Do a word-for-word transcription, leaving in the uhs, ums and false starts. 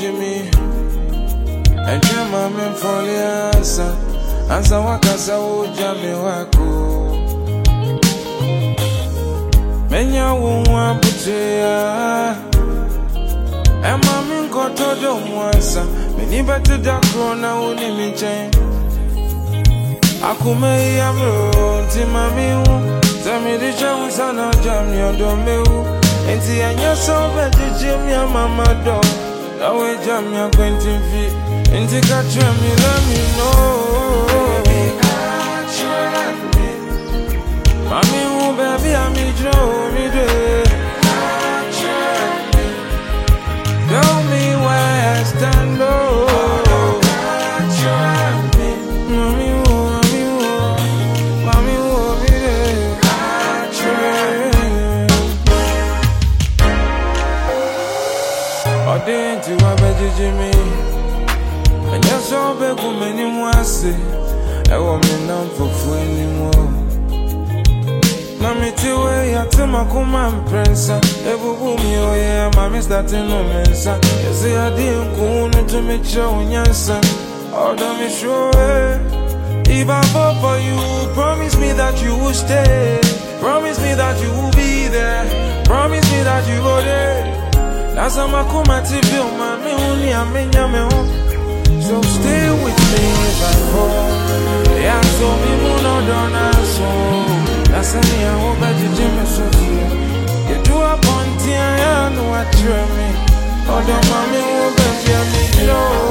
Jimmy. And your mom and for the answer. Answer what I saw, Jamie Wako. Menya won't want to and mammy got to do once. Many better dark corner only me change. I could make a road to mammy. Tell me the chance and I'll jam your domain. And see, and you're so better, Jim, your mamma dog. Now we jam your twenty feet. And take a tram, you let me know. Baby, catch me. Mommy, oh, baby, I'm a Joe, me do. Catch me. Tell me where I stand, oh. Catch me. Mommy, oh, mommy, oh. Mommy, oh, me do. Catch me. Oh, didn't you have a Jimmy? And you're so big, many more say, I want me now for food anymore. Mammy, two way, I tell my command prince, every woman, oh yeah, mammy starting no mensa. You say I didn't go to make sure when you're son. Oh, don't be sure. If I fall for you, promise me that you will stay. Promise me that you will be there. Promise me that you will there. That's how my command to feel, mammy, only I mean, I'm so stay with me if I fall. Yeah, so me no don't so. That's any I hope that you do me so feel. You do a point here, I know what you're me. Oh, don't mommy, oh, baby, I need you.